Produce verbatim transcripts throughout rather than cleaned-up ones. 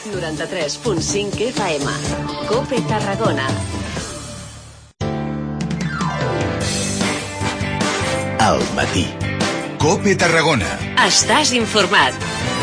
noranta-tres punt cinc F M. COPE Tarragona. Al matí. COPE Tarragona. Estàs informat.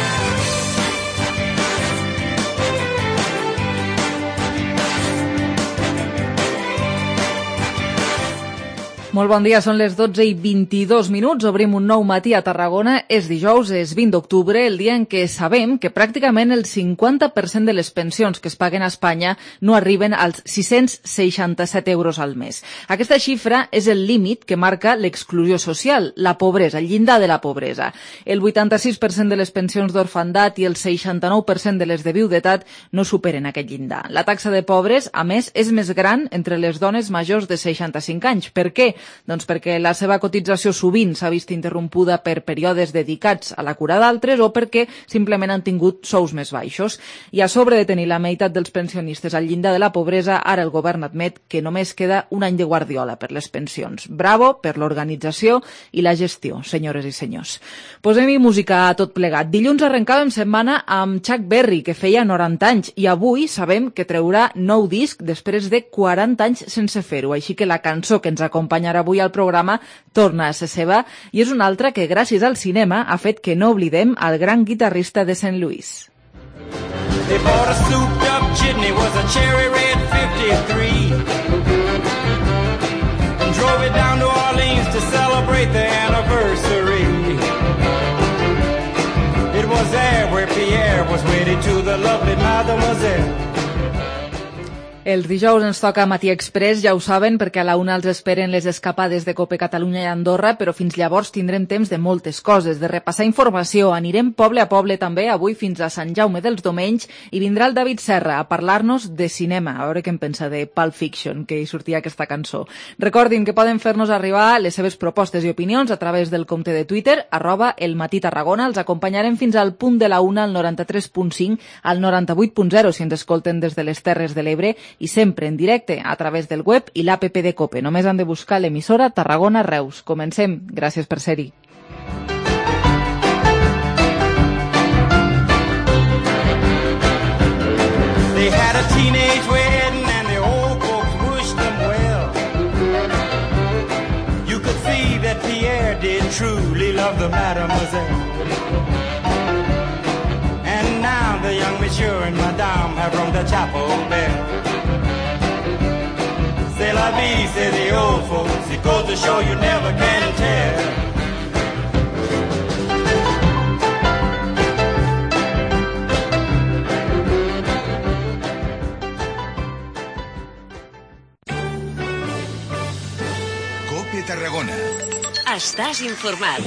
Molt bon dia, són les dotze i vint-i-dos minuts, obrim un nou matí a Tarragona, és dijous, és vint d'octubre, el dia en què sabem que pràcticament el cinquanta per cent de les pensions que es paguen a Espanya no arriben als sis-cents seixanta-set euros al mes. Aquesta xifra és el límit que marca l'exclusió social, la pobresa, el llindar de la pobresa. El vuitanta-sis per cent de les pensions d'orfandat i el seixanta-nou per cent de les de viudetat no superen aquest llindar. La taxa de pobres, a més, és més gran entre les dones majors de seixanta-cinc anys. Per què? Doncs perquè la seva cotització sovint s'ha vist interrompuda per períodes dedicats a la cura d'altres o perquè simplement han tingut sous més baixos. I a sobre de tenir la meitat dels pensionistes al llindar de la pobresa, ara el govern admet que només queda un any de guardiola per les pensions. Bravo per l'organització i la gestió, senyores i senyors. Posem-hi música a tot plegat. Dilluns arrencàvem setmana amb Chuck Berry, que feia noranta anys, i avui sabem que treurà nou disc després de quaranta anys sense fer-ho. Així que la cançó que ens acompanya avui al programa torna a ser seva i és una altra que gràcies al cinema ha fet que no oblidem al gran guitarrista de Saint Louis. They bought a souped up chitney, was a cherry red fifty-three, and drove it down to Orleans to celebrate the anniversary. It was there where Pierre was wedded to the lovely mademoiselle. Els dijous ens toca Matí Express, ja ho saben, perquè a la una els esperen les escapades de COPE Catalunya i Andorra, però fins llavors tindrem temps de moltes coses, de repassar informació, anirem poble a poble també, avui fins a Sant Jaume dels Domenys, i vindrà el David Serra a parlar-nos de cinema, a veure què en pensa de Pulp Fiction, que hi sortia aquesta cançó. Recordin que poden fer-nos arribar les seves propostes i opinions a través del compte de Twitter, arroba el Matí Tarragona, els acompanyarem fins al punt de la una al noranta-tres punt cinc, al noranta-vuit punt zero si ens escolten des de les Terres de l'Ebre, i sempre en directe a través del web i l'app de COPE. Només han de buscar l'emissora Tarragona Reus. Comencem. Gràcies per ser-hi. They had a teenage wedding and the old folks wished them well. You could see that Pierre did truly love the mademoiselle. And now the young monsieur and madame have rung the chapel bell. C'est la vie, say the old folks. It goes to show you never can tell. COPE Tarragona. Estàs informat.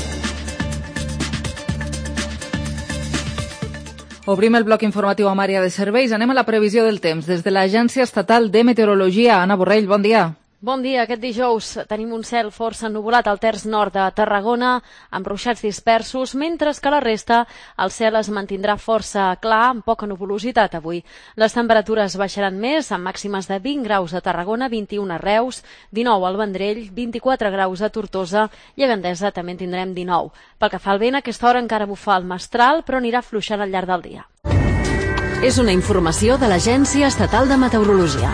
Obrim el bloc informatiu amb àrea de serveis. Anem a la previsió del temps. Des de l'Agència Estatal de Meteorologia, Anna Borrell, bon dia. Bon dia. Aquest dijous tenim un cel força ennuvolat al terç nord de Tarragona, amb ruixats dispersos, mentre que la resta el cel es mantindrà força clar, amb poca nuvolositat avui. Les temperatures baixaran més, amb màximes de vint graus a Tarragona, vint-i-un a Reus, dinou al Vendrell, vint-i-quatre graus a Tortosa i a Gandesa també en tindrem dinou. Pel que fa al vent, a aquesta hora encara bufa el mestral, però anirà afluixant al llarg del dia. És una informació de l'Agència Estatal de Meteorologia.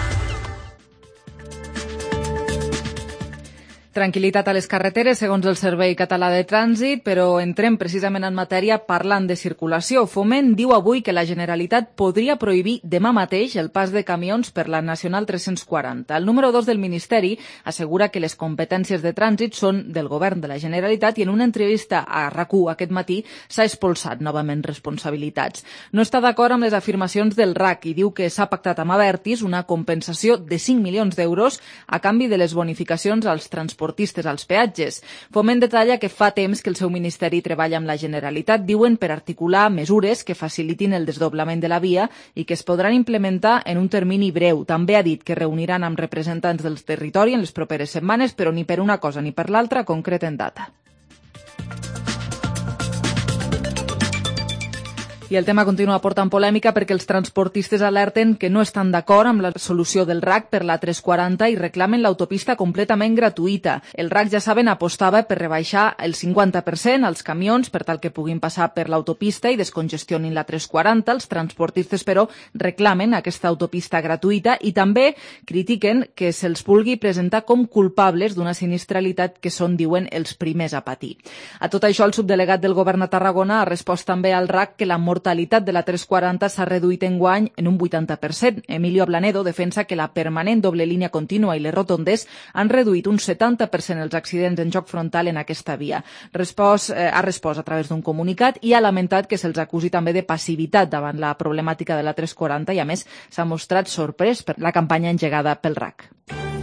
Tranquil·litat a les carreteres, segons el Servei Català de Trànsit, però entrem precisament en matèria parlant de circulació. Foment diu avui que la Generalitat podria prohibir demà mateix el pas de camions per la Nacional tres-cents quaranta. El número dos del Ministeri assegura que les competències de trànsit són del Govern de la Generalitat i en una entrevista a RAC u aquest matí s'ha expulsat novament responsabilitats. No està d'acord amb les afirmacions del R A C i diu que s'ha pactat amb Abertis una compensació de cinc milions d'euros a canvi de les bonificacions als transportistes transportistes als peatges. Foment detalla que fa temps que el seu ministeri treballa amb la Generalitat, diuen, per articular mesures que facilitin el desdoblament de la via i que es podran implementar en un termini breu. També ha dit que reuniran amb representants del territori en les properes setmanes, però ni per una cosa ni per l'altra concreten data. I el tema continua portant polèmica perquè els transportistes alerten que no estan d'acord amb la solució del R A C per la tres quaranta i reclamen l'autopista completament gratuïta. El R A C, ja saben, apostava per rebaixar el cinquanta per cent als camions per tal que puguin passar per l'autopista i descongestionin la tres quaranta. Els transportistes, però, reclamen aquesta autopista gratuïta i també critiquen que se'ls vulgui presentar com culpables d'una sinistralitat que són, diuen, els primers a patir. A tot això, el subdelegat del govern a Tarragona ha respost també al R A C que la mortalitat de la tres quaranta s'ha reduït enguany en un vuitanta per cent. Emilio Ablanedo defensa que la permanent doble línia contínua i les rotondes han reduït un setanta per cent els accidents en joc frontal en aquesta via. Respost, eh, ha respost a través d'un comunicat i ha lamentat que se'ls acusi també de passivitat davant la problemàtica de la tres quaranta i, a més, s'ha mostrat sorprès per la campanya engegada pel R A C.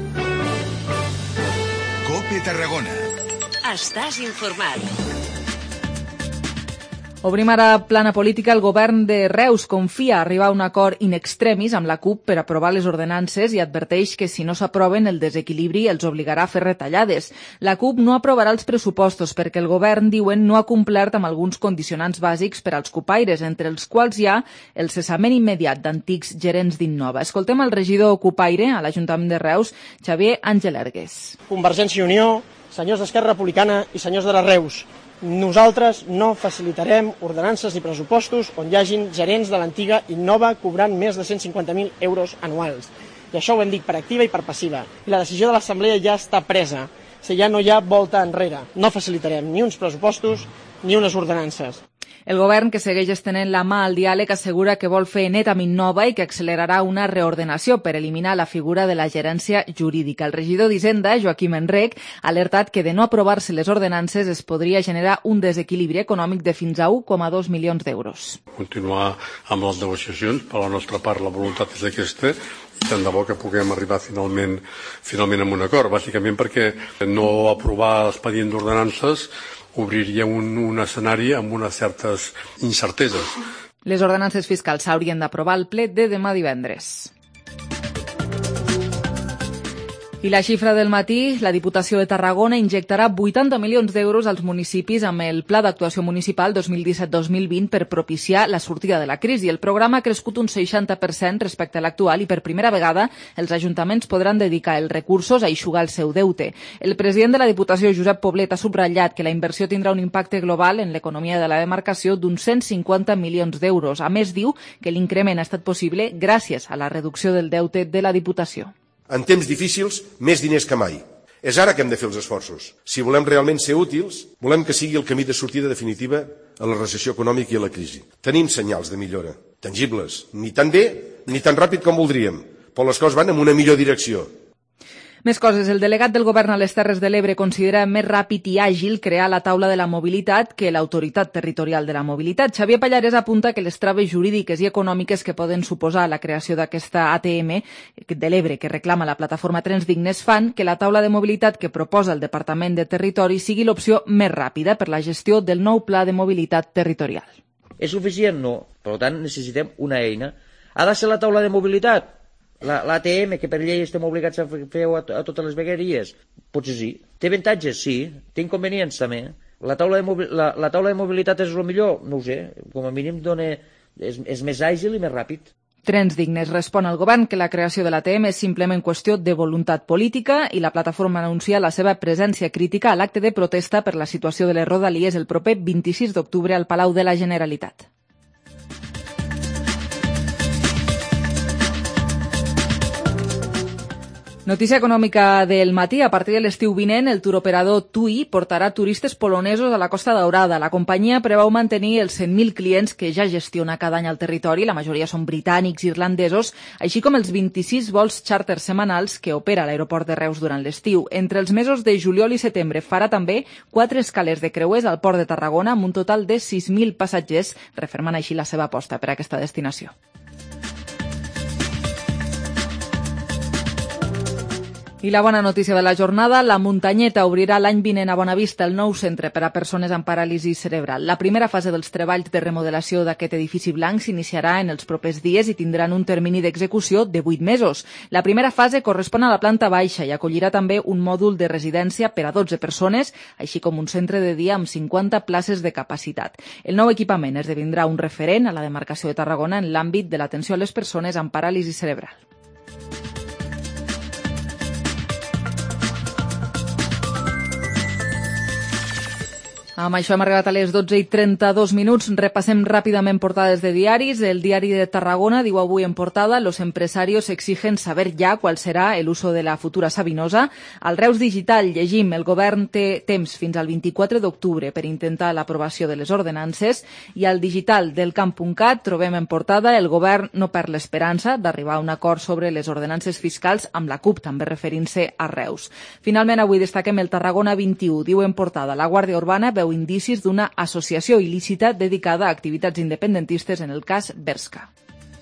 COPE Tarragona. Estàs informat. Obrim ara plana política. El govern de Reus confia arribar a un acord in extremis amb la CUP per aprovar les ordenances i adverteix que si no s'aproven el desequilibri els obligarà a fer retallades. La CUP no aprovarà els pressupostos perquè el govern, diuen, no ha complert amb alguns condicionants bàsics per als cupaires, entre els quals hi ha el cessament immediat d'antics gerents d'Innova. Escoltem el regidor cupaire a l'Ajuntament de Reus, Xavier Àngel Ergues. Convergència i Unió, senyors d'Esquerra Republicana i senyors de la Reus, nosaltres no facilitarem ordenances ni pressupostos on hi hagin gerents de l'antiga Innova cobrant més de cent cinquanta mil euros anuals. I això ho hem dit per activa i per passiva. I la decisió de l'Assemblea ja està presa. O sigui, ja no hi ha volta enrere. No facilitarem ni uns pressupostos ni unes ordenances. El govern, que segueix estenent la mà al diàleg, assegura que vol fer net amb Innova i que accelerarà una reordenació per eliminar la figura de la gerència jurídica. El regidor d'Hisenda, Joaquim Enrec, ha alertat que de no aprovar-se les ordenances es podria generar un desequilibri econòmic de fins a un coma dos milions d'euros. Continuar amb les negociacions, per la nostra part la voluntat és aquesta, i tant de bo que puguem arribar finalment, finalment a un acord, bàsicament perquè no aprovar l'expedient d'ordenances obriria un, un escenari amb unes certes incerteses. Les ordenances fiscals s'haurien d'aprovar al ple de demà divendres. I la xifra del matí, la Diputació de Tarragona injectarà vuitanta milions d'euros als municipis amb el Pla d'Actuació Municipal dos mil disset dos mil vint per propiciar la sortida de la crisi. El programa ha crescut un seixanta per cent respecte a l'actual i per primera vegada els ajuntaments podran dedicar els recursos a eixugar el seu deute. El president de la Diputació, Josep Poblet, ha subratllat que la inversió tindrà un impacte global en l'economia de la demarcació d'uns cent cinquanta milions d'euros. A més, diu que l'increment ha estat possible gràcies a la reducció del deute de la Diputació. En temps difícils, més diners que mai. És ara que hem de fer els esforços. Si volem realment ser útils, volem que sigui el camí de sortida definitiva a la recessió econòmica i a la crisi. Tenim senyals de millora, tangibles, ni tan bé ni tan ràpid com voldríem, però les coses van en una millor direcció. Més coses. El delegat del govern a les Terres de l'Ebre considera més ràpid i àgil crear la taula de la mobilitat que l'autoritat territorial de la mobilitat. Xavier Pallares apunta que les traves jurídiques i econòmiques que poden suposar la creació d'aquesta A T M de l'Ebre que reclama la plataforma Trens Dignes fan que la taula de mobilitat que proposa el Departament de Territori sigui l'opció més ràpida per la gestió del nou Pla de Mobilitat Territorial. És suficient? No. Per tant, necessitem una eina. Ha de ser la taula de mobilitat? La, l'A T M, que per llei estem obligats a fer a, a totes les vegueries? Potser sí. Té avantatges? Sí. Té inconvenients, també. La taula de, mobi la, la taula de mobilitat és el millor? No ho sé. Com a mínim dona, és, és més àgil i més ràpid. Trens Dignes respon al govern que la creació de l'A T M és simplement qüestió de voluntat política i la plataforma anuncia la seva presència crítica a l'acte de protesta per la situació de les Rodalies el proper vint-i-sis d'octubre al Palau de la Generalitat. Notícia econòmica del matí. A partir de l'estiu vinent, el turoperador TUI portarà turistes polonesos a la Costa Daurada. La companyia preveu mantenir els cent mil clients que ja gestiona cada any al territori, la majoria són britànics i irlandesos, així com els vint-i-sis vols xàrter setmanals que opera a l'aeroport de Reus durant l'estiu. Entre els mesos de juliol i setembre farà també quatre escales de creuers al port de Tarragona amb un total de sis mil passatgers, refermant així la seva aposta per a aquesta destinació. I la bona notícia de la jornada, la Muntanyeta obrirà l'any vinent a Bonavista el nou centre per a persones amb paràlisi cerebral. La primera fase dels treballs de remodelació d'aquest edifici blanc s'iniciarà en els propers dies i tindran un termini d'execució de vuit mesos. La primera fase correspon a la planta baixa i acollirà també un mòdul de residència per a dotze persones, així com un centre de dia amb cinquanta places de capacitat. El nou equipament esdevindrà un referent a la demarcació de Tarragona en l'àmbit de l'atenció a les persones amb paràlisi cerebral. Amb això hem arribat a les dotze i trenta-dos minuts. Repassem ràpidament portades de diaris. El diari de Tarragona diu avui en portada: los empresarios exigen saber ya cuál será el uso de la futura Sabinosa. Al Reus Digital llegim: el govern té temps fins al vint-i-quatre d'octubre per intentar l'aprovació de les ordenances. I al digital del camp punt cat trobem en portada: el govern no perd l'esperança d'arribar a un acord sobre les ordenances fiscals amb la CUP, també referint-se a Reus. Finalment, avui destaquem el Tarragona vint-i-u. Diu en portada: la Guàrdia Urbana veu indicis d'una associació il·lícita dedicada a activitats independentistes en el cas Berska.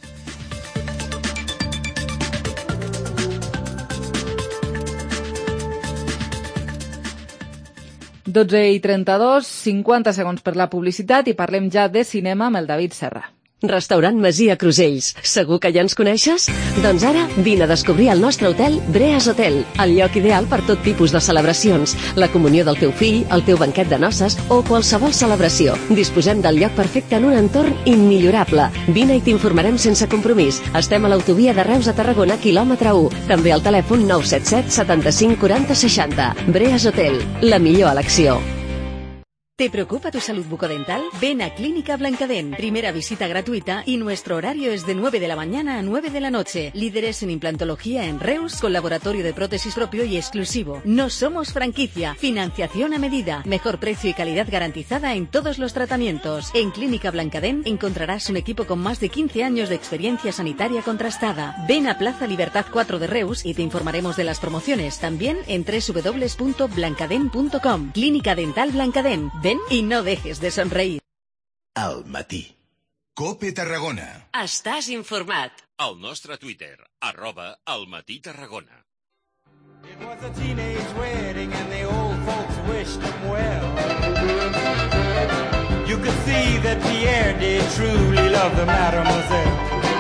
dotze i trenta-dos, cinquanta segons per la publicitat i parlem ja de cinema amb el David Serra. Restaurant Masia Crusells. Segur que ja ens coneixes? Doncs ara vine a descobrir el nostre hotel Breas Hotel, el lloc ideal per tot tipus de celebracions, la comunió del teu fill, el teu banquet de noces o qualsevol celebració. Disposem del lloc perfecte en un entorn immillorable. Vine i t'informarem sense compromís. Estem a l'autovia de Reus a Tarragona, quilòmetre u. També al telèfon nou set set setanta-cinc quaranta seixanta. Breas Hotel, la millor elecció. ¿Te preocupa tu salud bucodental? Ven a Clínica Blancadent. Primera visita gratuita y nuestro horario es de nueve de la mañana a nueve de la noche. Líderes en implantología en Reus, con laboratorio de prótesis propio y exclusivo. No somos franquicia. Financiación a medida. Mejor precio y calidad garantizada en todos los tratamientos. En Clínica Blancadent encontrarás un equipo con más de quince años de experiencia sanitaria contrastada. Ven a Plaza Libertad cuatro de Reus y te informaremos de las promociones. También en doble u doble u doble u punto blancadent punto com. Clínica Dental Blancadent. Ven y no dejes de sonreír. Al matí. COPE Tarragona. Estàs informat. Al nostre Twitter, arroba Al Matí Tarragona. It was a teenage wedding and the old folks wished them well. You could see that Pierre did truly love the mademoiselle.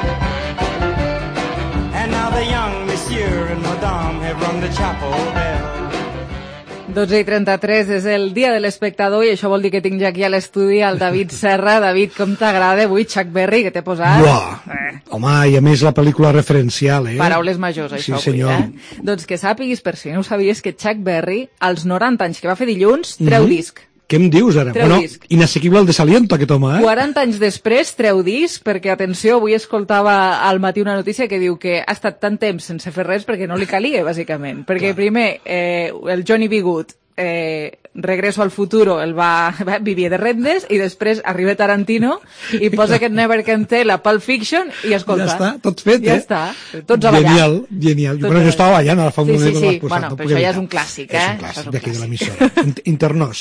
And now the young monsieur and madame have rung the chapel bell. dotze i trenta-tres és el dia de l'espectador i això vol dir que tinc ja aquí a l'estudi el David Serra. David, com t'agrada avui Chuck Berry, que t'he posat? Uah, eh. Home, i a més la pel·lícula referencial, eh? Paraules majors, això, sí, avui, eh? Doncs que sàpiguis, per si no ho sabies, que Chuck Berry, als noranta anys que va fer dilluns, treu mm-hmm. disc. Què em dius ara? Treu bueno, disc. Inassequible el desaliento, aquest home, eh? quaranta anys després treu disc, perquè, atenció, avui escoltava al matí una notícia que diu que ha estat tant temps sense fer res perquè no li calia, bàsicament. Perquè Clar. primer, eh, el Johnny B. Good, eh, Regreso al futuro, el va, va vivia de rendes i després arriba Tarantino i posa aquest Never Can Tell a Pulp Fiction i escolta. Ja està, tot fet, ja eh? Ja està, tots a ballar. Genial, genial. Tots bueno, jo estava ballant ara fa un sí, moment. Sí, sí, posat, bueno, no però això ja és un clàssic, eh? És un clàssic, d'aquí de l'emissora. Internós.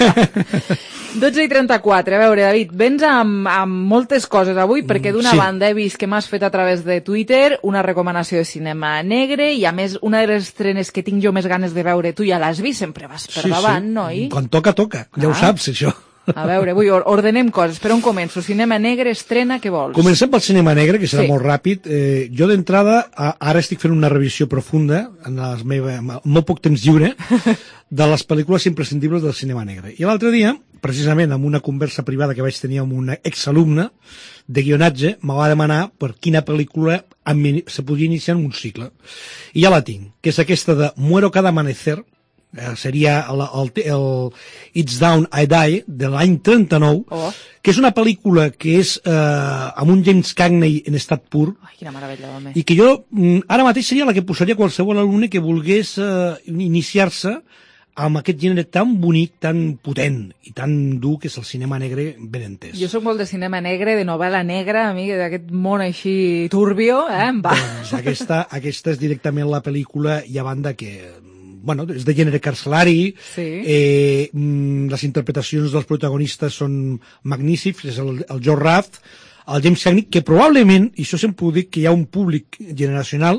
dotze i trenta-quatre, a veure, David, vens amb, amb moltes coses avui, perquè d'una sí. banda he vist que m'has fet a través de Twitter una recomanació de cinema negre i, a més, una de les estrenes que tinc jo més ganes de veure, tu ja l'has vist, sempre vas per sí, davant, sí. no? Quan toca, toca. Ja ah. ho saps, això. A veure, avui ordenem coses. Per on començo? Cinema negre, estrena, què vols? Comencem pel cinema negre, que serà sí. molt ràpid. Eh, jo d'entrada, ara estic fent una revisió profunda, en el meu, molt poc temps lliure, de les pel·lícules imprescindibles del cinema negre. I l'altre dia, precisament amb una conversa privada que vaig tenir amb una exalumna de guionatge, me va demanar per quina pel·lícula se podia iniciar en un cicle. I ja la tinc, que és aquesta de Muero cada amanecer, Eh, seria el, el, el It's Down, I Die, de l'any trenta-nou, oh. que és una pel·lícula que és eh, amb un James Cagney en estat pur. Ai, quina meravella, home. I que jo, ara mateix seria la que posaria qualsevol alumne que volgués eh, iniciar-se amb aquest gènere tan bonic, tan potent i tan dur que és el cinema negre ben entès. Jo soc molt de cinema negre, de novel·la negra, a mi, d'aquest món així turbio, eh, em va. Doncs aquesta, aquesta és directament la pel·lícula i a banda que... bueno, és de gènere carcelari, sí. eh, les interpretacions dels protagonistes són magnífics, és el, el Joe Raft, el James Cagney, que probablement, i això sempre ho dic, que hi ha un públic generacional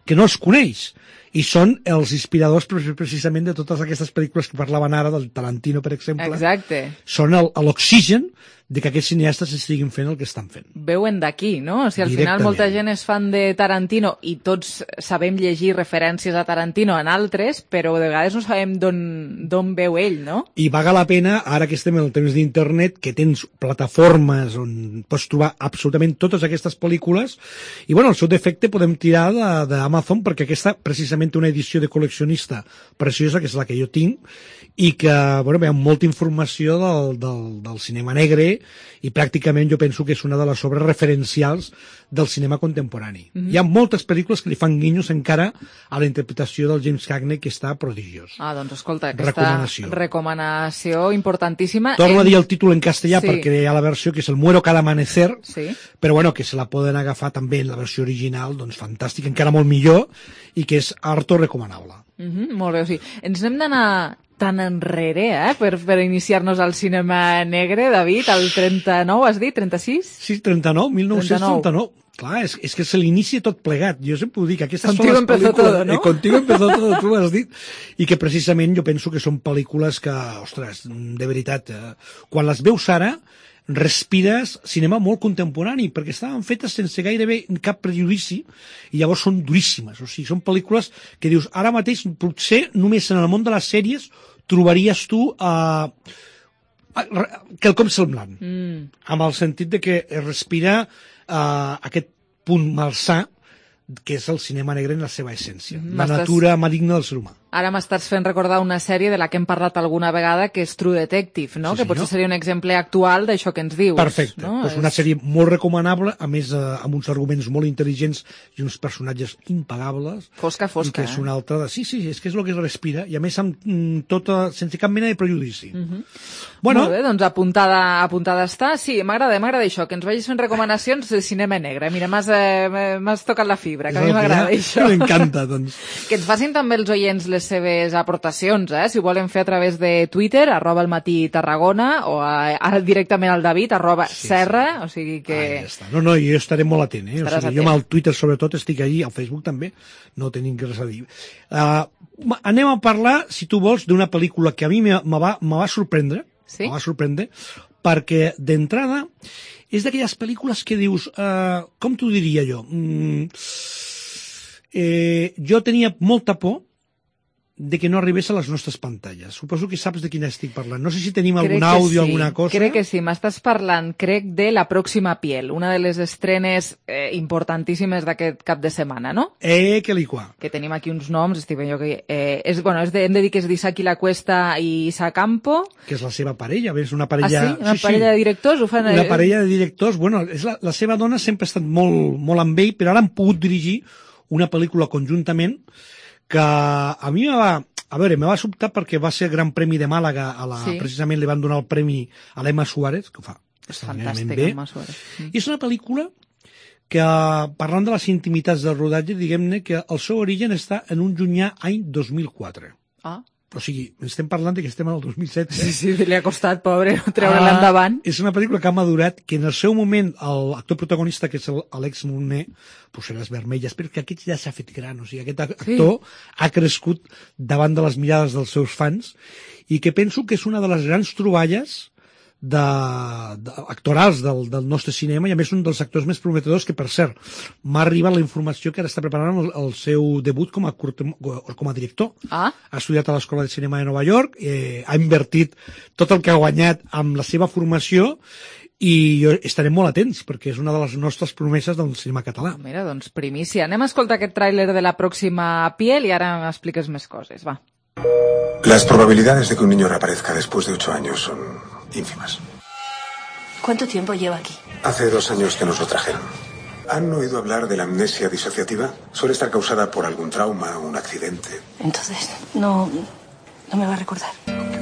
que no els coneix. I són els inspiradors precisament de totes aquestes pel·lícules que parlaven ara, del Tarantino, per exemple. Exacte. Són l'oxigen de que aquests cineastes estiguin fent el que estan fent. Veuen d'aquí, no? O sigui, al final molta gent és fan de Tarantino i tots sabem llegir referències a Tarantino en altres, però de vegades no sabem d'on veu ell, no? I vaga la pena, ara que estem en el temps d'internet, que tens plataformes on pots trobar absolutament totes aquestes pel·lícules, i bueno, al seu defecte podem tirar d'Amazon, perquè aquesta precisament té una edició de col·leccionista preciosa, que és la que jo tinc, i que, bueno, hi ha molta informació del, del, del cinema negre, i pràcticament jo penso que és una de les obres referencials del cinema contemporani. Mm-hmm. Hi ha moltes pel·lícules que li fan guinyos encara a la interpretació del James Cagney, que està prodigiós. Ah, doncs escolta, aquesta recomanació, recomanació importantíssima. Torno en... a dir el títol en castellà, sí, perquè hi ha la versió que és El muero cada amanecer, sí, però bueno, que se la poden agafar també en la versió original, doncs fantàstica, encara molt millor, i que és harto recomanable. Mm-hmm, molt bé, o sigui, ens n'hem d'anar tan enrere, eh, per, per iniciar-nos al cinema negre, David, al trenta-nou, has dit? trenta-sis? Sí, trenta-nou, mil nou-cents trenta-nou. Clar, és, és que se l'inici tot plegat. Jo sempre ho dic, aquestes Contigo són les pel·lícules... Todo, no? Eh, contigo empezó todo, tu ho has dit. I que precisament jo penso que són pel·lícules que, ostres, de veritat, eh, quan les veus ara, respires cinema molt contemporani, perquè estaven fetes sense gairebé cap prejudici, i llavors són duríssimes. O sigui, són pel·lícules que dius, ara mateix, potser només en el món de les sèries trobaries tu uh, quelcom semblant, mm. amb el sentit de que es respira uh, aquest punt malsà que és el cinema negre en la seva essència, mm, la natura maligna del ser humà. Ara m'estàs fent recordar una sèrie de la que hem parlat alguna vegada, que és True Detective, no? Sí, que potser seria un exemple actual d'això que ens dius. Perfecte. No? Pues una sèrie molt recomanable, a més eh, amb uns arguments molt intel·ligents i uns personatges impagables. Fosca, fosca. I que és eh? una altra... De... Sí, sí, és que és el que es respira, i a més amb tota... sense cap mena de prejudici. Uh-huh. Bueno, molt bé, doncs apuntada, apuntada està. Sí, m'agrada, m'agrada això, que ens vagis fent recomanacions de cinema negre. Mira, m'has eh, tocat la fibra, que a mi m'agrada això. M'encanta, doncs. Que ens facin també els oients les seves aportacions, eh? Si ho volen fer a través de Twitter, arroba el matí Tarragona, o a, a, directament al David, arroba sí, Serra, sí. O sigui que... Ah, ja està. No, no, jo estaré molt atent, eh? O sigui, atent. Jo amb el Twitter sobretot estic allí, al Facebook també, no tenim res a dir. Uh, anem a parlar, si tu vols, d'una pel·lícula que a mi me, me, va, me va sorprendre, sí? me va sorprendre, perquè d'entrada és d'aquelles pel·lícules que dius, uh, com t'ho diria jo? Mm, eh, jo tenia molta por de que no arribés a les nostres pantalles. Suposo que saps de quina estic parlant. No sé si tenim algun àudio, sí. alguna cosa. Crec que sí. M'estàs parlant, crec, de La pròxima piel, una de les estrenes eh, importantíssimes d'aquest cap de setmana, no? Eh, que li qua. Que tenim aquí uns noms, estic jo que... Eh, és, bueno, és de, hem de dir que és d'Isaki La Cuesta i Isa Campo. Que és la seva parella, és una parella... Ah, sí? Una sí, parella sí. de directors? Ho fan... Una parella de directors, bueno, és la, la seva dona sempre ha estat molt, molt amb ell, però ara han pogut dirigir una pel·lícula conjuntament que a mi me va... A veure, me va sobtar perquè va ser el Gran Premi de Màlaga, a la, sí. Precisament li van donar el premi a l'Emma Suárez, que ho fa extraordinàriament bé. Emma Suárez. Mm. I és una pel·lícula que, parlant de les intimitats del rodatge, diguem-ne que el seu origen està en un llunyà any dos mil quatre. Ah. O sigui, estem parlant de que estem en el dos mil setze. Sí, sí, li ha costat, pobre, treure-la ah, endavant. És una pel·lícula que ha madurat, que en el seu moment l'actor protagonista, que és l'Àlex Moner, pues les vermelles, però que aquest ja s'ha fet gran, o sigui, aquest actor sí. ha crescut davant de les mirades dels seus fans, i que penso que és una de les grans troballes de, de, actorals del, del nostre cinema, i a més un dels actors més prometedors, que per cert m'ha arribat la informació que ara està preparant el, el seu debut com a, com a director. Ah. Ha estudiat a l'Escola de Cinema de Nova York, eh, ha invertit tot el que ha guanyat amb la seva formació, i jo estarem molt atents, perquè és una de les nostres promeses del cinema català. Mira, doncs primícia. Anem a escoltar aquest tràiler de La pròxima piel i ara m'expliques més coses, va. Las probabilidades de que un niño reaparezca después de ocho años son ínfimas. ¿Cuánto tiempo lleva aquí? Hace dos años que nos lo trajeron. ¿Han oído hablar de la amnesia disociativa? Suele estar causada por algún trauma o un accidente. Entonces, no, no me va a recordar.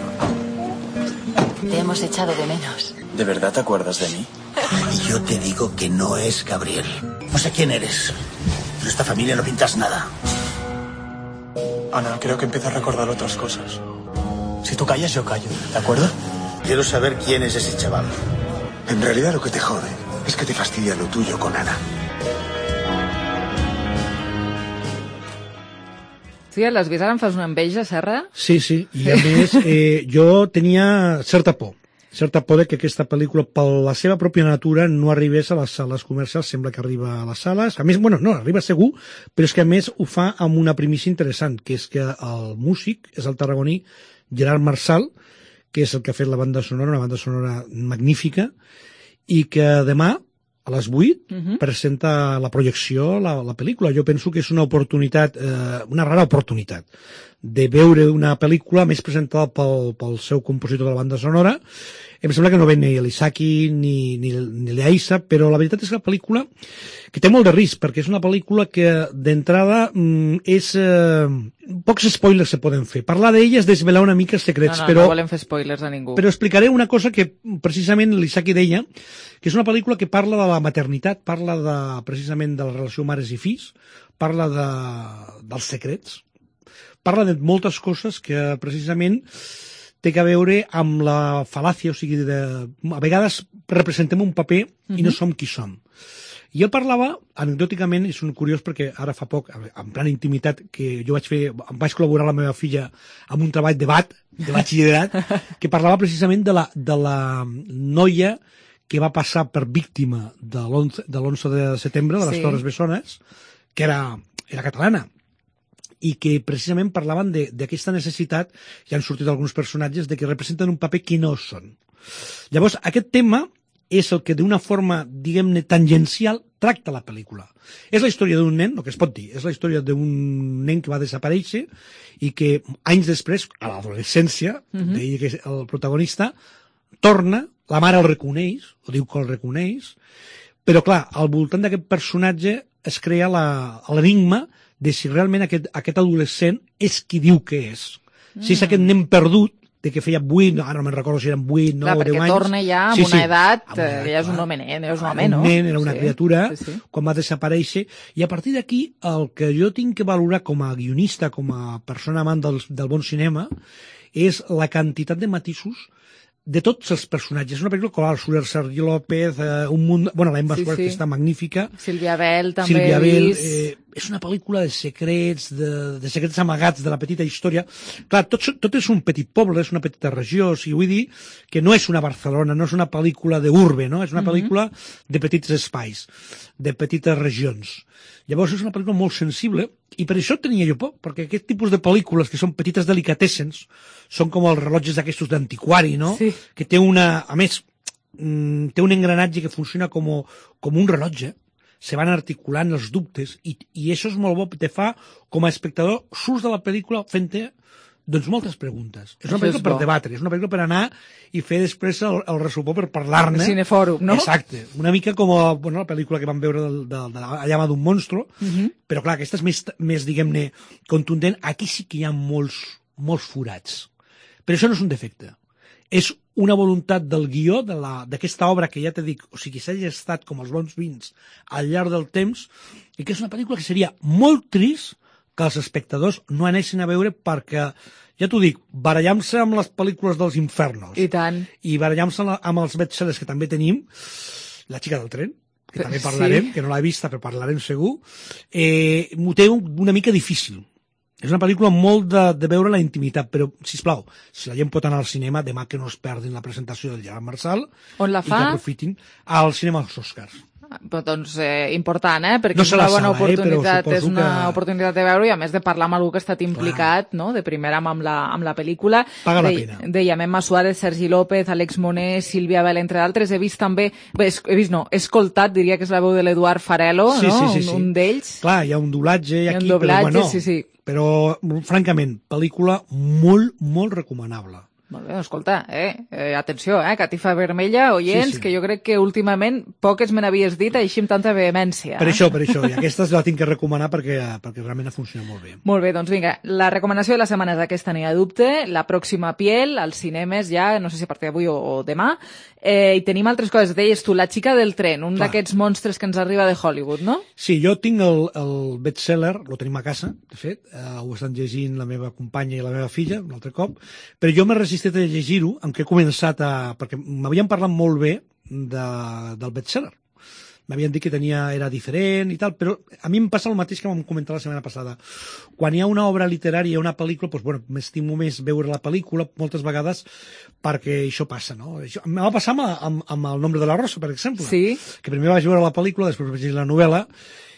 Te hemos echado de menos. ¿De verdad te acuerdas de mí? Y yo te digo que no es Gabriel. No sé quién eres, pero esta familia no pintas nada. Ana, creo que empiezo a recordar otras cosas. Si tú callas, yo callo, ¿de acuerdo? Quiero saber quién es ese chaval. En realidad lo que te jode es que te fastidia lo tuyo con Ana. Hòstia, l'has vist ara? Em fas una enveja, Serra? Sí, sí, i a més eh, jo tenia certa por, certa por de que aquesta pel·lícula, per la seva pròpia natura, no arribés a les sales comercials, sembla que arriba a les sales, a més, bueno, no, arriba segur, però és que a més ho fa amb una primícia interessant, que és que el músic és el tarragoní Gerard Marçal, que és el que ha fet la banda sonora, una banda sonora magnífica, i que demà, a les vuit, uh-huh. presenta la projecció, la, la pel·lícula. Jo penso que és una oportunitat, eh, una rara oportunitat, de veure una pel·lícula més presentada pel, pel seu compositor de la banda sonora. Em sembla que no ve ni l'Isaki ni, ni, ni l'Aissa, però la veritat és que la pel·lícula que té molt de risc, perquè és una pel·lícula que d'entrada mm, és... Eh, pocs spoilers se poden fer. Parlar d'ella és desvelar una mica els secrets, no, no, però... No volem fer spoilers a ningú. Però explicaré una cosa que precisament l'Isaki deia, que és una pel·lícula que parla de la maternitat, parla de, precisament de la relació mares i fills, parla de, dels secrets, parla de moltes coses que precisament té que veure amb la fal·làcia, o sigui, de, a vegades representem un paper i no som qui som. I ell parlava, anecdòticament, és un curiós perquè ara fa poc, en plan intimitat, que jo vaig fer, em vaig col·laborar a la meva filla amb un treball de bat, de batxillerat, que parlava precisament de la, de la noia que va passar per víctima de l'onze de setembre, de les sí. Torres Bessones, que era, era catalana, i que precisament parlaven d'aquesta necessitat, i han sortit alguns personatges, de que representen un paper que no són. Llavors, aquest tema és el que d'una forma, diguem-ne, tangencial, tracta la pel·lícula. És la història d'un nen, el que es pot dir, és la història d'un nen que va desaparèixer i que anys després, a l'adolescència, uh-huh. deia que el protagonista, torna, la mare el reconeix, o diu que el reconeix, però clar, al voltant d'aquest personatge es crea l'enigma de si realment aquest, aquest adolescent és qui diu que és. Mm. Si és aquest nen perdut, de que feia vuit, ara no me'n recordo si eren vuit, nou o deu anys. Perquè torna ja amb sí, una sí, edat, amb una edat, que ja és un home, nen, és un home, un no? nen, era una sí, criatura, sí, sí. quan va desaparèixer, i a partir d'aquí el que jo tinc que valorar com a guionista, com a persona amant del, del bon cinema, és la quantitat de matisos de tots els personatges. És una pel·lícula com surt Sergi López, eh, un munt... Bueno, l'Emma sí, Suárez, sí. que està magnífica. Sílvia Bell, també. Sílvia Bell. Eh, és una pel·lícula de secrets, de, de secrets amagats, de la petita història. Clar, tot, tot és un petit poble, és una petita regió, o sigui, vull dir que no és una Barcelona, no és una pel·lícula d'urbe, no? És una pel·lícula mm-hmm. de petits espais, de petites regions. Llavors és una pel·lícula molt sensible, i per això tenia jo por, perquè aquest tipus de pel·lícules que són petites delicatessens, són com els rellotges d'aquestos d'antiquari, no? Sí. Que té una, a més, mm, té un engranatge que funciona com, com un rellotge, se van articulant els dubtes, i, i això és molt bo, te fa, com a espectador, surts de la pel·lícula fent-te doncs moltes preguntes. És una pel·lícula per debatre, és una pel·lícula per anar i fer després el, el ressupó per parlar-ne. Cinefòrum, no? Exacte. Una mica com a, bueno, la pel·lícula que vam veure de, de, de la llama d'un monstru, uh-huh. però clar, aquesta és més, més diguem-ne, contundent. Aquí sí que hi ha molts, molts forats. Però això no és un defecte. És una voluntat del guió d'aquesta obra que ja t'he dit, o sigui, s'ha gestat com els bons vins al llarg del temps, i que és una pel·lícula que seria molt trist que els espectadors no anessin a veure perquè, ja t'ho dic, barallam-se amb les pel·lícules dels infernos. I tant. I barallam-se amb els bestsellers que també tenim, La xica del tren, que també parlarem, sí. que no l'he vista, però parlarem segur, eh, m'ho té una mica difícil. És una pel·lícula molt de, de veure la intimitat, però, sisplau, si la gent pot anar al cinema, demà que no es perdin la presentació del Gerard Marçal. On la fa? I que aprofitin al cinema als Oscars. Però, doncs, eh, important, eh? Perquè no és una bona sala, oportunitat, eh? és una que... oportunitat de veure i a més de parlar amb algú que ha estat implicat, clar. No?, de primera mà amb la, amb la pel·lícula. Paga la de, pena. Dèiem Emma Suárez, Sergi López, Àlex Moner, Sílvia Bell, entre d'altres. He vist també, bé, he vist no, he escoltat, diria que és la veu de l'Eduard Farelo, sí, no? Sí, sí, sí. Un, un d'ells. Clar, hi ha un doblatge hi ha aquí, un doblatge, però bueno, sí, sí. Però, francament, pel·lícula molt, molt recomanable. Molt bé, escolta, eh, eh, atenció, eh, catifa vermella, oients, sí, sí. que jo crec que últimament poques me n'havies dit així amb tanta vehemència. Per eh? això, per això, i aquestes la tinc que recomanar perquè, perquè realment ha funcionat molt bé. Molt bé, doncs vinga, la recomanació de la setmana és aquesta, n'hi ha dubte, la pròxima Piel, als cinemes ja, no sé si a partir d'avui o, o demà, eh, i tenim altres coses, deies tu, La xica del tren, un d'aquests monstres que ens arriba de Hollywood, no? Sí, jo tinc el, el bestseller, lo tenim a casa, de fet, eh, ho estan llegint la meva companya i la meva filla, un altre cop, però jo m'he resistit a llegir-ho, en què he començat a... perquè m'havien parlat molt bé de, del bestseller, m'havien dit que tenia, era diferent i tal, però a mi em passa el mateix que vam comentar la setmana passada. Quan hi ha una obra literària, una pel·lícula, doncs, bueno, m'estimo més veure la pel·lícula moltes vegades perquè això passa, no? Això, em va passar amb, amb, amb El nombre de la rosa, per exemple. Sí. Que primer vaig veure la pel·lícula, després vaig llegir la novel·la,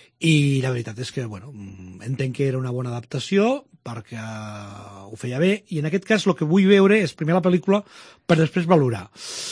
i la veritat és que, bueno, entenc que era una bona adaptació perquè ho feia bé, i en aquest cas el que vull veure és primer la pel·lícula per després valorar.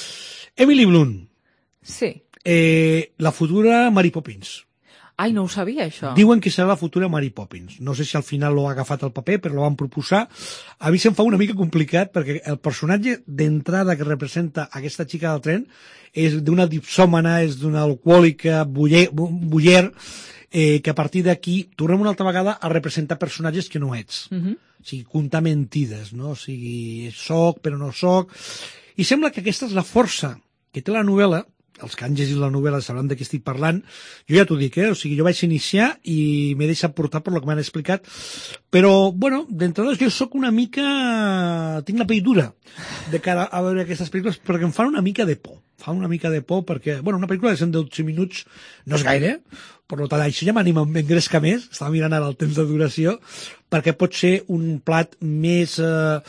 Emily Blunt. Sí. Eh, la futura Mary Poppins. Ai, no ho sabia, això. Diuen que serà la futura Mary Poppins. No sé si al final l'ho ha agafat el paper, però l'ho van proposar. A mi se'm fa una mica complicat, perquè el personatge d'entrada que representa aquesta xica del tren és d'una dipsòmana, és d'una alcohòlica, buller, buller eh, que a partir d'aquí tornem una altra vegada a representar personatges que no ets. Uh-huh. O sigui, contar mentides, no? O sigui, soc, però no soc. I sembla que aquesta és la força que té la novel·la. Els que han llegit la novel·la sabran de què estic parlant. Jo ja t'ho dic, eh? O sigui, jo vaig iniciar i m'he deixat portar per lo que m'han explicat, però, bueno, d'entrada jo sóc una mica... tinc la pell dura de cara a veure aquestes pel·lícules perquè em fan una mica de por. Fan una mica de por perquè, bueno, una pel·lícula de cent dotze minuts no és gaire, per tant, això ja m'anima, m'engresca més, estava mirant ara el temps de duració, perquè pot ser un plat més... Eh,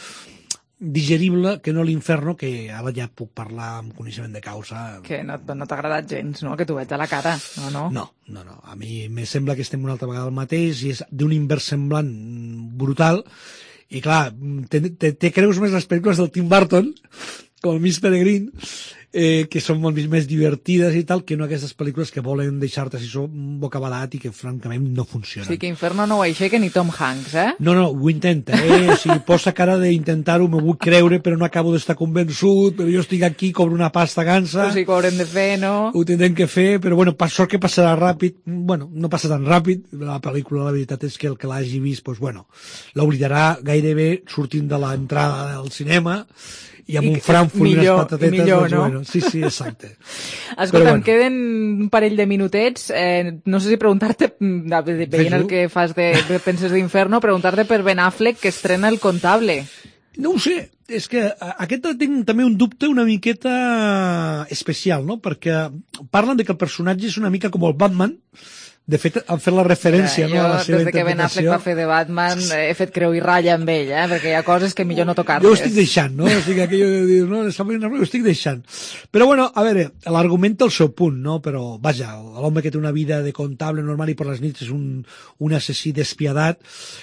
digerible que no l'Inferno, que ara ja puc parlar amb coneixement de causa. Que no, no t'ha agradat gens, no? Que t'ho veig a la cara, no, no? No, no, no. A mi me sembla que estem una altra vegada al mateix i és d'un invers semblant brutal i clar, te, te, te creus més les pel·lícules del Tim Burton com el Miss Peregrine, eh, que són molt més divertides i tal, que no aquestes pel·lícules que volen deixar-te si un bocabadat i que francament no funcionen. Sí, que Inferno no ho aixeca ni Tom Hanks, eh? No, no, ho intenta, eh? O sigui, posa cara d'intentar-ho, m'ho vull creure, però no acabo d'estar convençut, però jo estic aquí, cobro una pasta gansa. Però sí que ho haurem de fer, no? Ho tindrem que fer, però bueno, per sort que passarà ràpid. Bueno, no passa tan ràpid, la pel·lícula, la veritat és que el que l'hagi vist, doncs bueno, l'oblidarà gairebé sortint de l'entrada del cinema, i amb I un Frankfurt i unes patatetes, millor, doncs, no? Bueno, sí, sí, exacte. Escolta, bueno, em queden un parell de minutets, eh, no sé si preguntar-te, veient el que fas de, de penses d'Inferno, preguntar-te per Ben Affleck, que estrena El Contable. No ho sé, és que aquest tinc també un dubte una miqueta especial, no? Perquè parlen de que el personatge és una mica com el Batman. De fet, han fet la referència, ja, no, a la seva des de que Ben Affleck va fer de Batman he fet creu i ratlla amb ell, eh? Perquè hi ha coses que millor no tocar-les. Jo ho estic deixant, no? O sigui, aquello de dir, no, ho estic deixant. Però bueno, a veure, l'argument té el seu punt, no? Però, vaja, l'home que té una vida de comptable normal i per les nits és un, un assassí despiadat.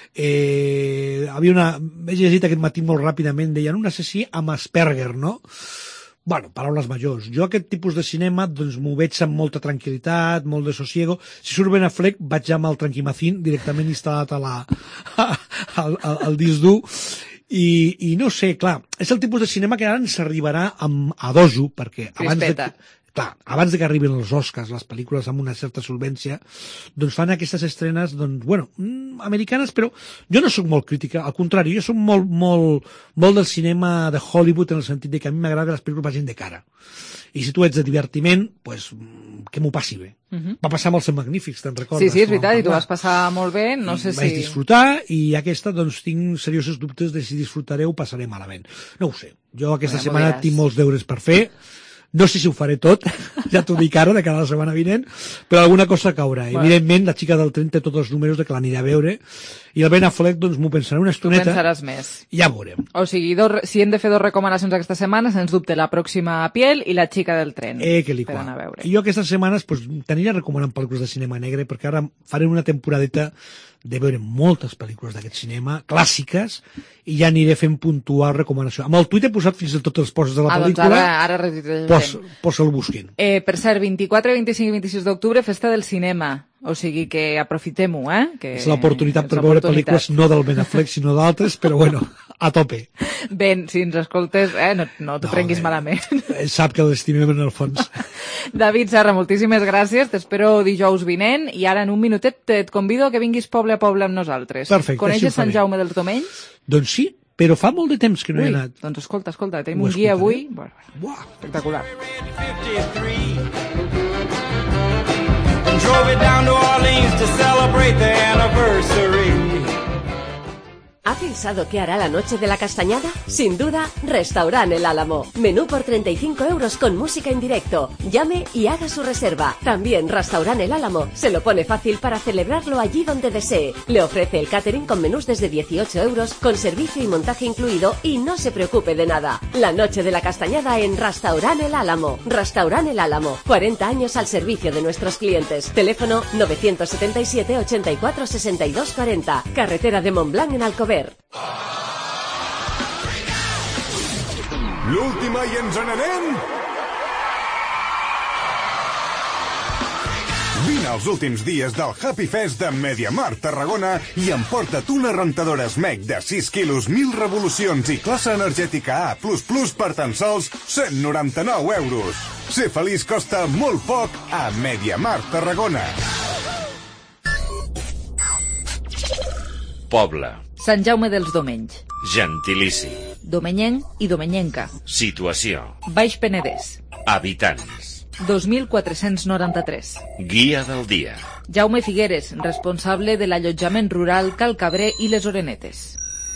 Eh, havia una... He llegit aquest matí molt ràpidament, deien un assassí amb Asperger, no? Bueno, paraules majors. Jo aquest tipus de cinema doncs m'ho veig amb molta tranquil·litat, molt de sosiego. Si surt Ben Affleck vaig amb el Tranquimacín directament instal·lat a la, a, al, al, al disc dur. I, I no sé, clar, és el tipus de cinema que ara ens arribarà amb, a dojo, perquè abans de, clar, abans de que arribin els Oscars, les pel·lícules amb una certa solvència, doncs fan aquestes estrenes, doncs, bueno, americanes, però jo no sóc molt crítica, al contrari, jo sóc molt, molt, molt del cinema de Hollywood en el sentit de que a mi m'agrada que les pel·lícules vagin de cara. I si tu ets de divertiment, pues, que m'ho passi bé. Uh -huh. Va passar amb els Magnífics, te'n recordes? Sí, sí, és veritat, i tu vas passar molt bé, no sé si... Vaig disfrutar, i aquesta, doncs, tinc seriosos dubtes de si disfrutaré o passaré malament. No ho sé. Jo aquesta bueno, setmana tinc molts deures per fer. No sé si ho faré tot, ja t'ho dic ara, de cara a la setmana vinent, però alguna cosa caurà. Bueno. Evidentment, la xica del tren té tots els números de que l'aniré a veure, i el Ben Affleck, doncs, m'ho pensaré una estoneta. Ho pensaràs més. I ja veurem. O sigui, dos, si hem de fer dues recomanacions aquesta setmana, sens dubte la pròxima Piel i la xica del tren. Eh, que li qua. I jo aquestes setmanes, doncs, t'aniré recomanant pel·lícules de cinema negre, perquè ara faré una temporadeta de veure moltes pel·lícules d'aquest cinema, clàssiques, i ja aniré fent puntual recomanació. Amb el tuit he posat fins i tot els poses de la ah, pel·lícula. Doncs ara, ara pos, posa'l busquin. Eh, per cert, vint-i-quatre, vint-i-cinc i vint-i-sis d'octubre, festa del cinema. O sigui que aprofitem-ho, eh? Que és l'oportunitat per veure pel·lícules no del Ben Affleck, sinó d'altres, però bueno, a tope. Ben, si ens escoltes, eh, no, no t'ho no, prenguis bé. malament. Ell sap que l'estimem en el fons. David Serra, moltíssimes gràcies. T'espero dijous vinent i ara en un minutet et convido a que vinguis poble a poble amb nosaltres. Perfecte. Coneixes Sant Jaume dels Domenys? Doncs sí, però fa molt de temps que no Ui, he anat. Doncs escolta, escolta, tenim un guia avui. Bueno, espectacular. Drove it down to Orleans to celebrate the anniversary. ¿Ha pensado qué hará la noche de la castañada? Sin duda, Restaurant El Álamo. Menú por treinta y cinco euros con música en directo. Llame y haga su reserva. También Restaurant El Álamo se lo pone fácil para celebrarlo allí donde desee. Le ofrece el catering con menús desde dieciocho euros, con servicio y montaje incluido, y no se preocupe de nada. La noche de la castañada en Restaurant El Álamo. Restaurant El Álamo. cuarenta años al servicio de nuestros clientes. Teléfono novecientos setenta y siete, ochenta y cuatro, sesenta y dos cuarenta. Carretera de Montblanc en Alcover. L'última i ens n'anem? Vine als últims dies del Happy Fest de MediaMarkt Tarragona i emporta't una rentadora Smeg de sis quilos, mil revolucions i classe energètica A plus plus per tan sols cent noranta-nou euros. Ser feliç costa molt poc a MediaMarkt Tarragona. Poble. Sant Jaume dels Domenys. Gentilici. Domenyenc i domenyenca. Situació. Baix Penedès. Habitants. dos mil quatre-cents noranta-tres. Guia del dia. Jaume Figueres, responsable de l'allotjament rural Cal Cabré i les Orenetes.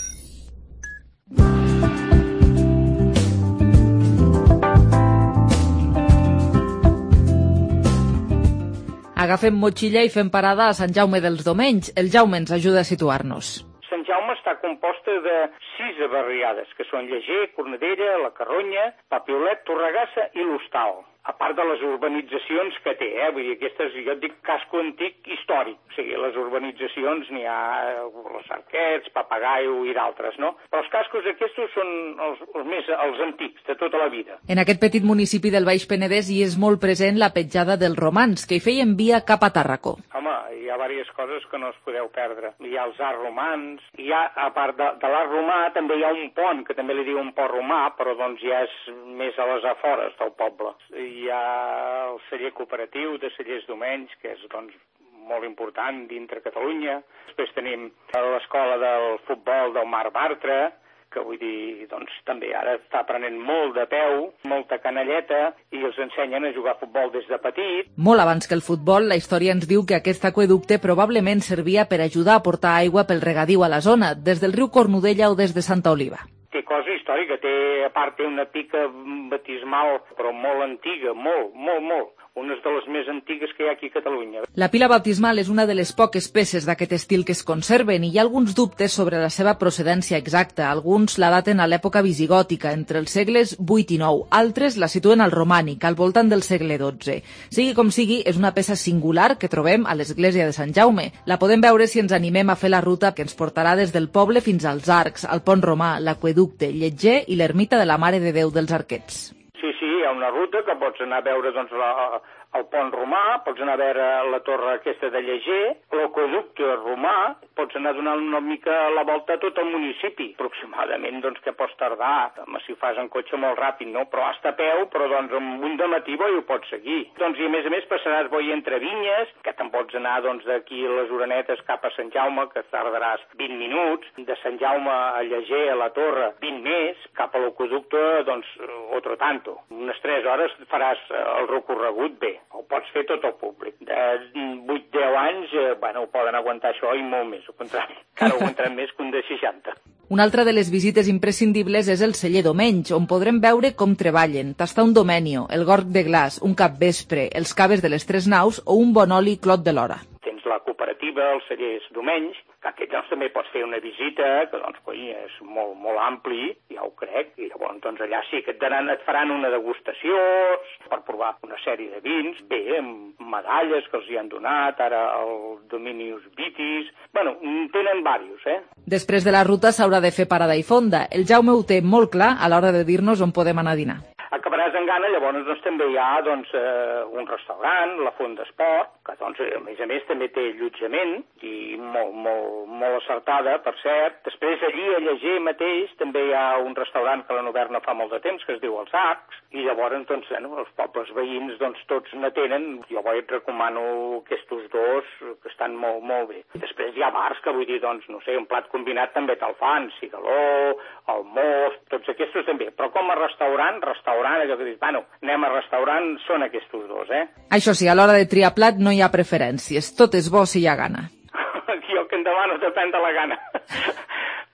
Agafem motxilla i fem parada a Sant Jaume dels Domenys. El Jaume ens ajuda a situar-nos. Sant Jaume està composta de sis barriades, que són Lleger, Cornudella, La Carronya, Papiolet, Torregassa i l'Hostal. A part de les urbanitzacions que té, eh? Vull dir, aquestes, jo et dic casco antic històric. O sigui, les urbanitzacions n'hi ha els Arquets, Papagaio i d'altres, no? Però els cascos aquests són els, els més els antics, de tota la vida. En aquest petit municipi del Baix Penedès hi és molt present la petjada dels romans, que hi feien via cap a Tàrraco. Home, hi ha diverses coses que no es podeu perdre. Hi ha els arts romans, hi ha, a part de, de l'art romà, també hi ha un pont, que també li diu un pont romà, però doncs ja és més a les afores del poble. Hi ha el celler cooperatiu de Cellers Domenys, que és doncs molt important dintre Catalunya. Després tenim l'escola del futbol del Mar Bartra, que vull dir, doncs també ara està aprenent molt de peu, molta canalleta, i els ensenyen a jugar a futbol des de petit. Molt abans que el futbol, la història ens diu que aquest aqüeducte probablement servia per ajudar a portar aigua pel regadiu a la zona, des del riu Cornudella o des de Santa Oliva. Té cosa històrica, té, a part té una pica baptismal, però molt antiga, molt, molt, molt. Una de les més antigues que hi ha aquí a Catalunya. La pila baptismal és una de les poques peces d'aquest estil que es conserven i hi ha alguns dubtes sobre la seva procedència exacta. Alguns la daten a l'època visigòtica, entre els segles vuit i nou. Altres la situen al romànic, al voltant del segle dotze. Sigui com sigui, és una peça singular que trobem a l'església de Sant Jaume. La podem veure si ens animem a fer la ruta que ens portarà des del poble fins als Arcs, al Pont Romà, l'Aqüeducte, Lletger i l'Ermita de la Mare de Déu dels Arquets. Sí, sí, hi ha una ruta que pots anar a veure doncs, la, el pont romà, pots anar a veure la torre aquesta de Lleger, l'aqüeducte romà, pots anar donant una mica la volta a tot el municipi. Aproximadament, doncs, que pots tardar, home, si ho fas en cotxe molt ràpid, no? Però hasta a peu, però doncs amb un dematí boi ho pots seguir. Doncs i a més a més passaràs boi entre vinyes, que te'n pots anar doncs d'aquí a les Orenetes cap a Sant Jaume, que tardaràs vint minuts, de Sant Jaume a Lleger, a la torre, vint més, cap a l'aqüeducte, doncs, otro tanto. Unes tres hores faràs el recorregut bé. Ho pots fer tot el públic. De vuit a deu anys, eh, bueno, ho poden aguantar això i molt més. Al contrari, encara ho aguantaran més que un de seixanta. Una altra de les visites imprescindibles és el celler Domenys, on podrem veure com treballen, tastar un domenio, el gorg de glaç, un capvespre, els caves de les tres naus o un bon oli Clot de l'Hora. Tens la cooperativa, els cellers Domenys, que aquest doncs també pots fer una visita, que doncs coi, és molt, molt ampli, ja ho crec, i llavors doncs allà sí que et, daran, et faran una degustació per provar una sèrie de vins, bé, amb medalles que els hi han donat, ara el Dominius Vitis, bueno, tenen diversos, eh? Després de la ruta s'haurà de fer parada i fonda. El Jaume ho té molt clar a l'hora de dir-nos on podem anar a dinar. Acabaràs en gana, llavors doncs, també hi ha doncs, eh, un restaurant, la Font d'Esport, que doncs, a més a més també té allotjament, i molt, molt, molt acertada, per cert. Després allí a Lleger mateix també hi ha un restaurant que l'han obert no fa molt de temps, que es diu Els Arcs, i llavors doncs, bueno, els pobles veïns doncs, tots n'atenen. Jo et recomano aquests dos, que estan molt, molt bé. Després hi ha bars que vull dir, doncs, no sé, un plat combinat també te'l fan, cigaló, el most, tots aquests també. Però com a restaurant, restaurant, allò que dius, bueno, anem a restaurant, són aquests dos, eh? Això sí, a l'hora de triar plat no hi ha preferències. Tot és bo si hi ha gana. Aquí el que em demano depèn de la gana.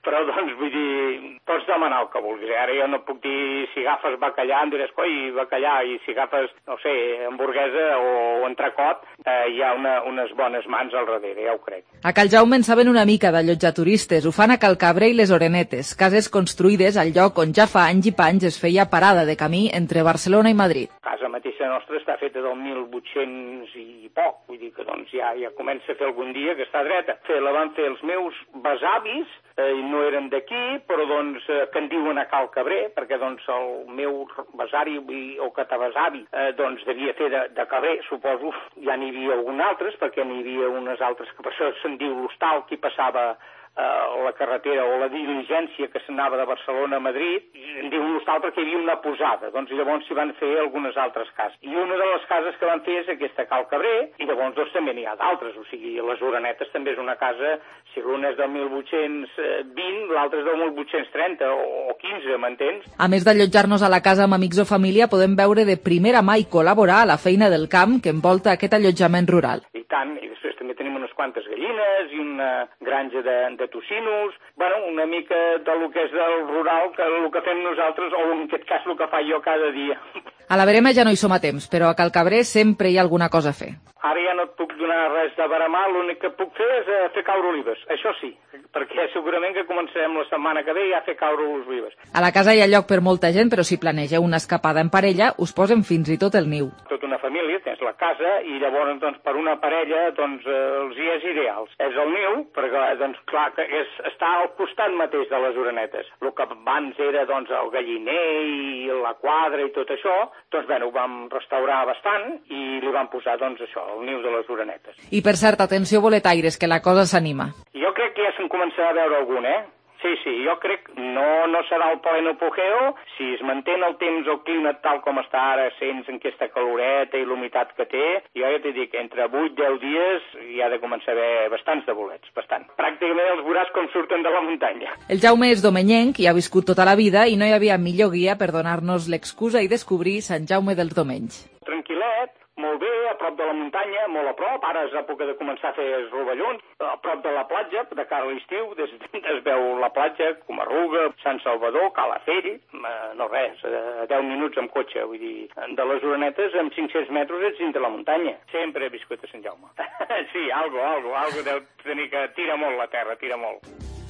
Però, doncs, vull dir, pots demanar el que vulguis. Ara jo no puc dir, si agafes bacallà, em diràs, coi, bacallà, i si agafes, no sé, hamburguesa o entrecot, eh, hi ha una, unes bones mans al darrere, ja ho crec. A Cal Jaume en saben una mica d'allotjar turistes. Ho fan a Cal Cabré i les Orenetes, cases construïdes al lloc on ja fa anys i panys es feia parada de camí entre Barcelona i Madrid. La casa mateixa nostra està feta del mil vuit-cents i poc, vull dir que doncs ja ja comença a fer algun dia que està dreta. Fer, la van fer els meus besavis, eh, no eren d'aquí, però doncs eh, que en diuen a Cal Cabré, perquè doncs el meu besavi o catabesavi eh, doncs devia fer de, de Cabré, suposo. Ja n'hi havia algun altres, perquè n'hi havia unes altres que per això se'n diu l'hostal, qui passava Uh, la carretera o la diligència que s'anava de Barcelona a Madrid, i en diuen l'hostal perquè hi havia una posada, doncs llavors s'hi van fer algunes altres cases. I una de les cases que van fer és aquesta Cal Cabré, i llavors doncs també n'hi ha d'altres, o sigui, les Orenetes també és una casa, si l'una és del mil vuit-cents vint, l'altra és del mil vuit-cents trenta o quinze, m'entens? A més d'allotjar-nos a la casa amb amics o família, podem veure de primera mà i col·laborar a la feina del camp que envolta aquest allotjament rural. I tant, i després també tenim unes quantes gallines i una granja de, de tocinos, bueno, una mica de lo que és del rural, que el que fem nosaltres, o en aquest cas el que fa jo cada dia. A la verema ja no hi som a temps, però a Cal Cabré sempre hi ha alguna cosa a fer. Ara ja no et puc donar res de veremar, l'únic que puc fer és fer caure olives, això sí, perquè segurament que començarem la setmana que ve ja a fer caure les olives. A la casa hi ha lloc per molta gent, però si planegeu una escapada en parella, us posen fins i tot el niu. Tota una família, tens la casa, i llavors doncs, per una parella doncs, eh, els dies ideals. És el niu, perquè doncs, clar, que és, està al costat mateix de les Orenetes. El que abans era doncs, el galliner i la quadra i tot això, doncs bé, ho vam restaurar bastant i li vam posar doncs, això, el niu de les Orenetes. I per cert, atenció boletaires, que la cosa s'anima. Jo crec que ja se'n començarà a veure algun, eh? Sí, sí, jo crec no no serà el pleno apogeu, si es manté el temps, el clima tal com està ara, sents aquesta caloreta i l'humitat que té, jo ja t'he dit que entre vuit i deu dies hi ha de començar a haver bastants de bolets, bastant. Pràcticament els veuràs com surten de la muntanya. El Jaume és domenyenc i ha viscut tota la vida i no hi havia millor guia per donar-nos l'excusa i descobrir Sant Jaume dels Domenys. Tranquil·let, molt bé, a prop de la muntanya, molt a prop, ara és època de començar a fer els rovellons, a prop de la platja, de cara a l'estiu, des, es veu la platja, Comarruga, Sant Salvador, Calafell, no res, a deu minuts amb cotxe, vull dir, de les Orenetes, amb cinc-cents metres ets dins de la muntanya. Sempre he viscut a Sant Jaume. Sí, algo, algo, algo deu tenir que tira molt la terra, tira molt.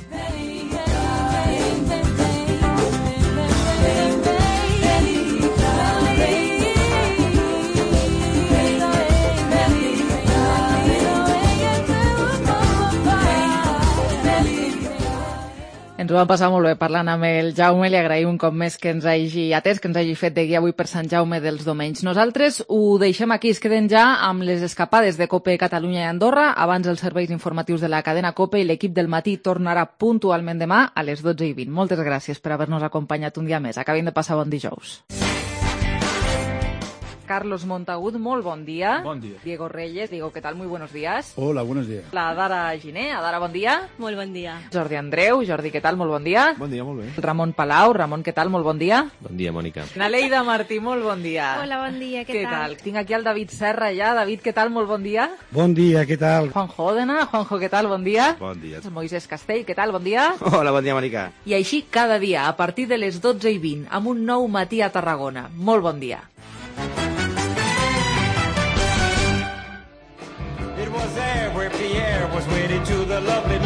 Ens ho vam passar molt bé parlant amb el Jaume, li agraïm un cop més que ens hagi atès, que ens hagi fet de guia avui per Sant Jaume dels Domenys. Nosaltres ho deixem aquí, es queden ja amb les escapades de COPE Catalunya i Andorra. Abans els serveis informatius de la cadena COPE i l'equip del matí tornarà puntualment demà a les dotze i vint. Moltes gràcies per haver-nos acompanyat un dia més. Acabem de passar bon dijous. Carlos Montagut, molt bon dia. Bon dia. Diego Reyes, Diego, ¿qué tal? Muy buenos días. Hola, buenos días. La Dara Giné, Adara, bon dia. Molt bon dia. Jordi Andreu, Jordi, què tal? Molt bon dia. Bon dia, molt bé. Ramon Palau, Ramon, què tal? Molt bon dia. Bon dia, Mònica. Naleida Martí, molt bon dia. Hola, bon dia, què, què tal? Tinc aquí el David Serra ja. David, què tal? Molt bon dia. Bon dia, què tal? Juanjo Òdena, Juanjo, què tal? Bon dia. Bon dia. Moisés Castell, què tal? Bon dia. Hola, bon dia, Mònica. I així cada dia, a partir de les dotze i vint, amb un nou matí a Tarragona. Molt bon dia. It was there where Pierre was wedded to the lovely